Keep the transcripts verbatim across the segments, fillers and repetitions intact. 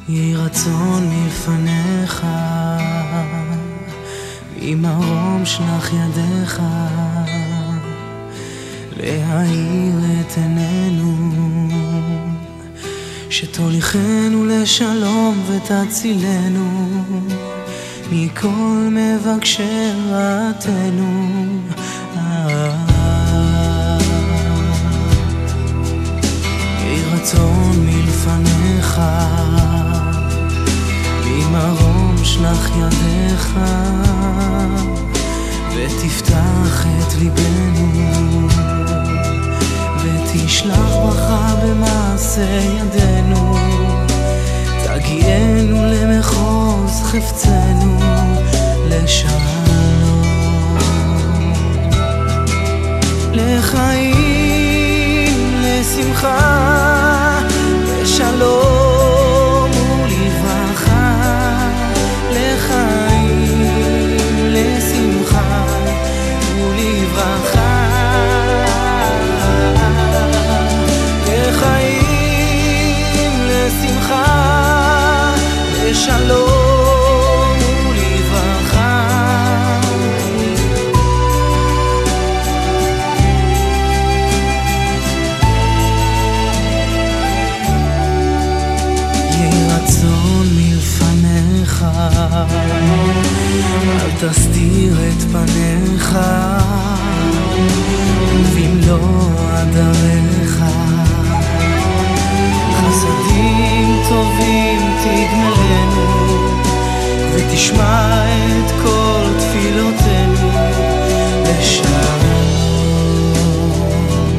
יהי רצון מלפניך, ממרום שלח ידיך, להאיר את עינינו, שתוליכנו לשלום ותצילנו מכל מבקשי רעתנו. יהי רצון מלפניך, ממרום שלח ידיך, ותפתח את ליבנו, ותשלח ברכה במעשה ידינו, תגיענו למחוז חפצנו לשלום, לחיים, לשמחה, לשלום ולברכה, לחיים, לשמחה ולברכה, לחיים, לשמחה, לשלום ולברכה. יהי רצון מלפניך, אל תסתיר את פניך, ובמלוא עדריך חסדים טובים תגמלנו, ותשמע את כל תפילותינו לשלום,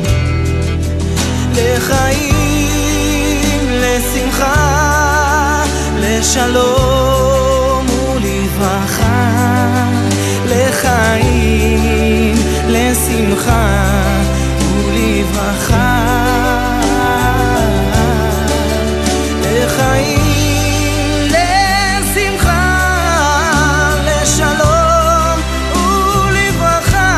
לחיים, לשמחה, לשלום ולברכה, לחיים, לשמחה ולברכה, לחיים, לשמחה, לשלום ולברכה.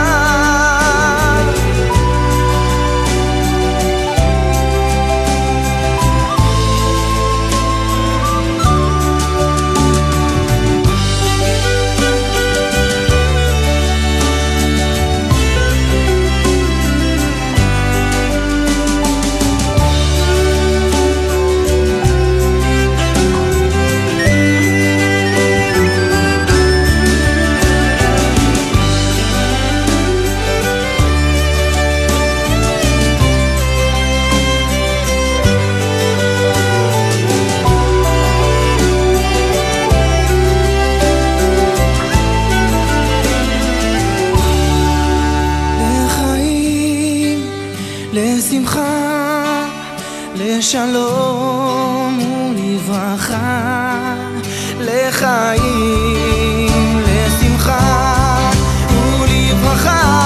לשמחה, לשלום ולברכה, לחיים, לשמחה ולברכה,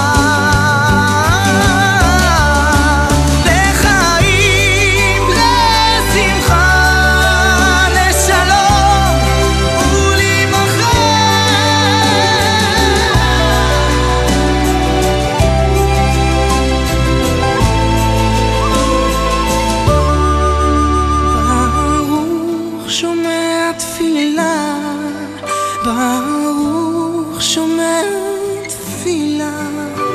לחיים, לשמחה, לשלום ולברכה. שומע תפילה, ברוך שומע תפילה.